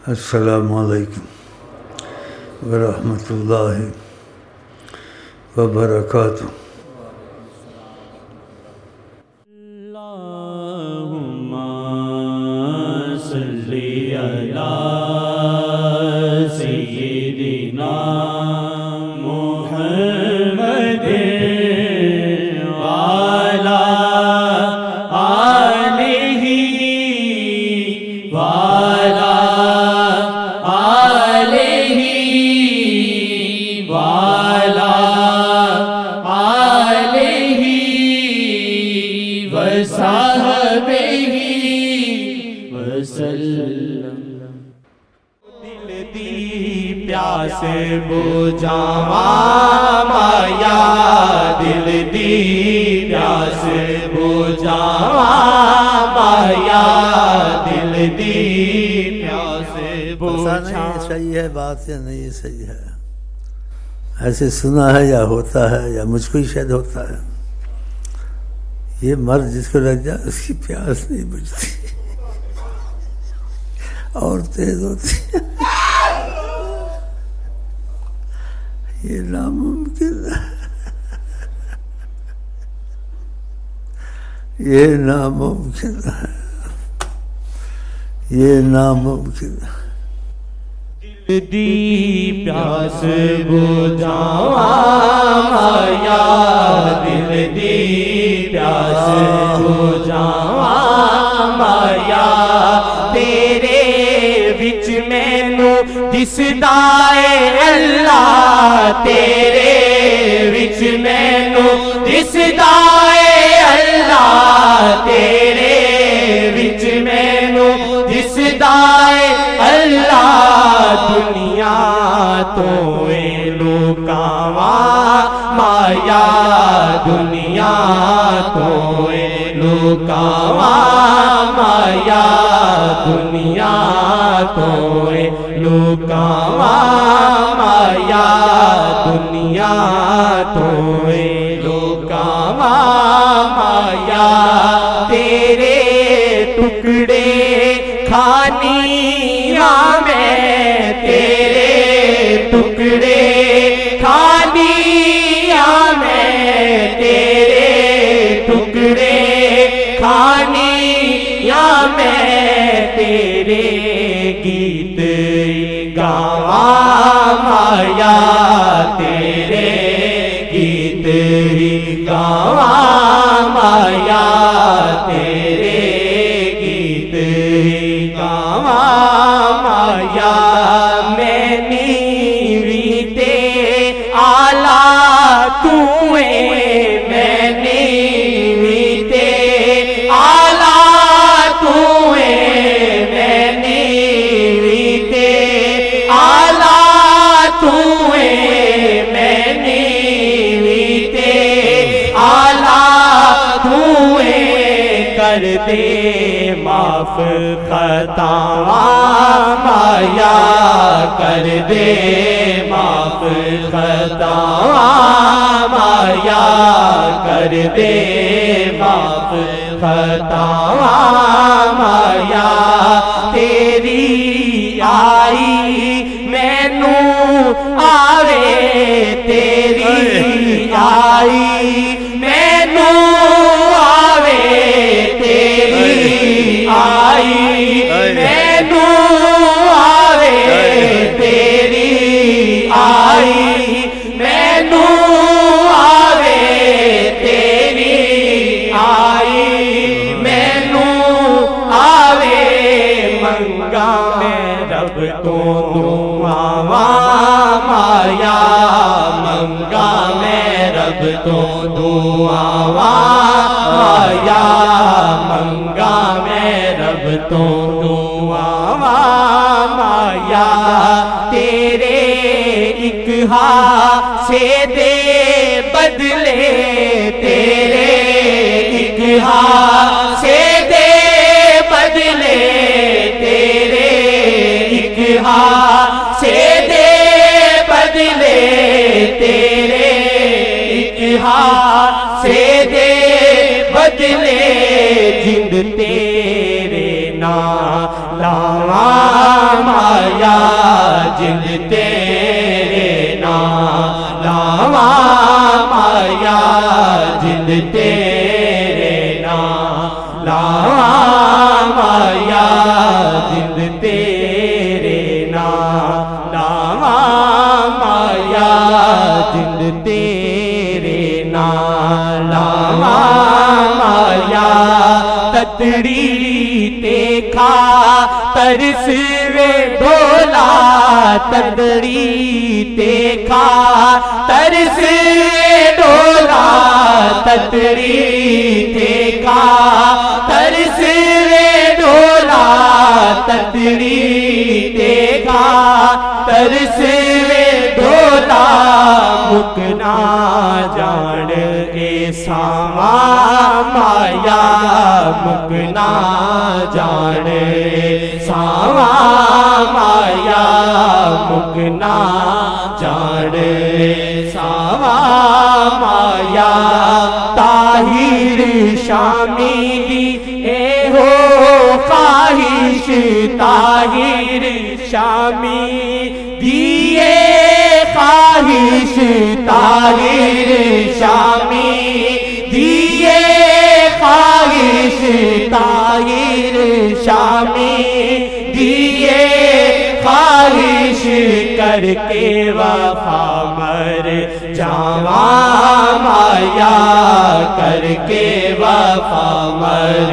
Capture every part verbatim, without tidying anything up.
السلام علیکم ورحمۃ اللہ وبرکاتہ. اللہم صلی علی سیدنا محمد وعلی آلہ وعلی آلہ وعلی آلہ وصحبہ وسلم. دل دی پیاس بجھاواں مایا، دل دی پیاس بجھاواں مایا، دل دی پیاس پتہ نہیں بجھاواں. یہ صحیح ہے بات یا نہیں یہ صحیح ہے، ایسے سنا ہے یا ہوتا ہے یا مجھ کو ہی شاید ہوتا ہے. یہ مرد جس کو لگ جائے اس کی پیاس نہیں بجھتی اور تیز ہوتی ہے. یہ ناممکن ہے، یہ ناممکن ہے، یہ ناممکن ہے. دل دی پیاس بجھاواں مایا، دل دی پیاس بجھاواں مایا، تیرے وچ مینوں دسدا اے اللہ، تیرے وچ مینوں دسدا اے اللہ، تیرے وچ مینوں دسدا اے اللہ. دنیا تو اے لوکاواں مایا، دنیا تو اے لوکاواں مایا، دنیا تو اے لوکاواں مایا، دنیا تو اے لوکاواں مایا. تیرے ٹکڑے کھانیاں میں، تیرے ٹکڑے کھانیاں میں، تیرے ٹکڑے کھانیاں میں، تیرے گیت گاواں مایا، تیرے گیت گاواں مایا، تیرے گیت گاواں مایا. میں نیوی تے آلہ تو اے، میں نیوی تے آلہ تو اے، میں نیوی تے آلہ تو اے، میں نیوی تے آلہ تو اے. کر دے معاف خطاواں مایا، کر دے معاف خطاواں مایا، کر دے معاف خطاواں مایا. تیری آئی مینوں آوے، تیری آئی مینوں آوے، تیری آئی مینوں آوے، تیری آئی مینوں آوے، تیری آئی مینوں آوے. منگا میں رب تو دعاواں مایا، منگا میں رب تو دعاواں مایا، منگا میں رب تو دعاواں مایا. تیرے ایک ہاسے دے بدلے، تیرے ایک ہاسے دے بدلے، تیرے ایک ہاسے دے بدلے، تیرے ایک ہاسے دے بدلے. جند تیرے نام لاواں مایا جند تیرے نام لاواں مایا جند تیرے نام لاواں مایا جند تیرے نام لاواں مایا جند تیرے نام لاواں مایا تتڑی تے کھا ترس وے ڈولا تتڑی تے کھا ترس وے ڈولا تتڑی تے کھا ترس وے ڈولا تتڑی تے کھا ترس وے ڈولا مکنا جان اے ساواں مایا مکنا جان اے ساواں مایا مکنا جان اے ساواں مایا طاہر شامی دی اے ہو خواہش طاہر شامی دی اے خواہش طاہر شامی دی اے خواہش طاہر شامی دی اے خواہش کر کے وفا مر جاواں مایا کر کے وفا مر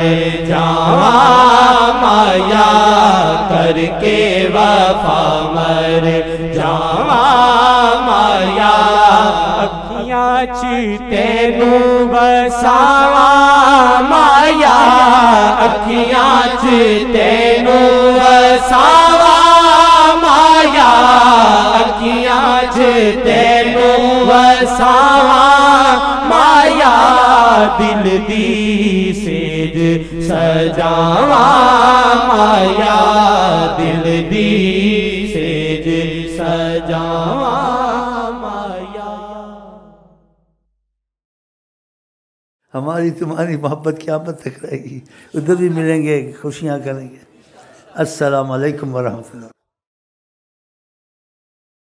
جاواں مایا کر کے وفا مر جاواں مایا اکھیاں چ تینوں وساواں مایا اکھیاں چ تینوں وساواں مایا اکھیاں چ تینوں وساواں مایا دل دی سیج سجاواں مایا دل دی سیج سجاواں مایا. ہماری تمہاری محبت قیامت تک رہے گی، ادھر بھی ملیں گے، خوشیاں کریں گے. السلام علیکم ورحمۃ اللہ.